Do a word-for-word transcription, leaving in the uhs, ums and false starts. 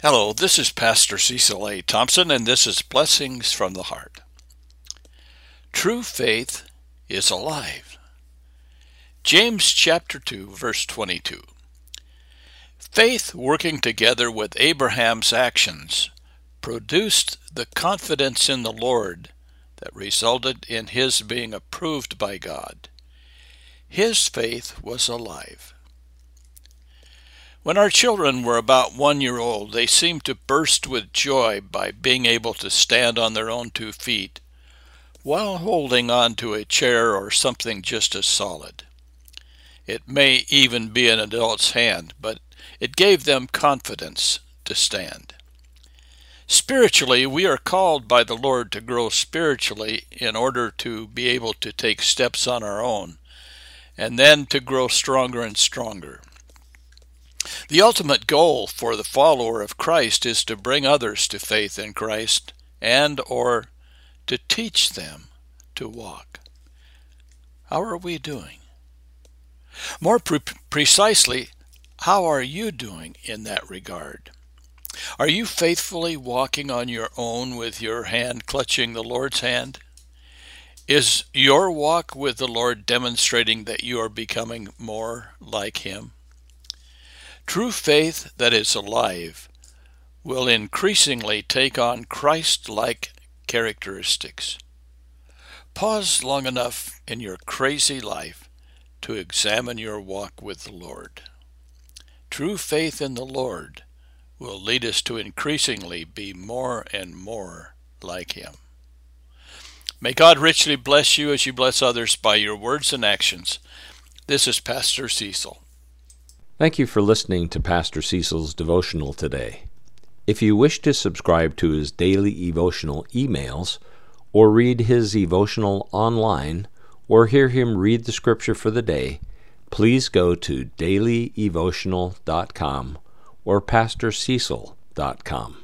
Hello, this is Pastor Cecil A. Thompson, and this is Blessings from the Heart. True faith is alive. James chapter two, verse twenty-two. Faith working together with Abraham's actions produced the confidence in the Lord that resulted in his being approved by God. His faith was alive. When our children were about one year old, they seemed to burst with joy by being able to stand on their own two feet while holding on to a chair or something just as solid. It may even be an adult's hand, but it gave them confidence to stand. Spiritually, we are called by the Lord to grow spiritually in order to be able to take steps on our own, and then to grow stronger and stronger. The ultimate goal for the follower of Christ is to bring others to faith in Christ and or to teach them to walk. How are we doing? More pre- precisely, how are you doing in that regard? Are you faithfully walking on your own with your hand clutching the Lord's hand? Is your walk with the Lord demonstrating that you are becoming more like Him? True faith that is alive will increasingly take on Christ-like characteristics. Pause long enough in your crazy life to examine your walk with the Lord. True faith in the Lord will lead us to increasingly be more and more like Him. May God richly bless you as you bless others by your words and actions. This is Pastor Cecil. Thank you for listening to Pastor Cecil's devotional today. If you wish to subscribe to his daily devotional emails, or read his devotional online, or hear him read the scripture for the day, please go to daily devotional dot com or pastor cecil dot com.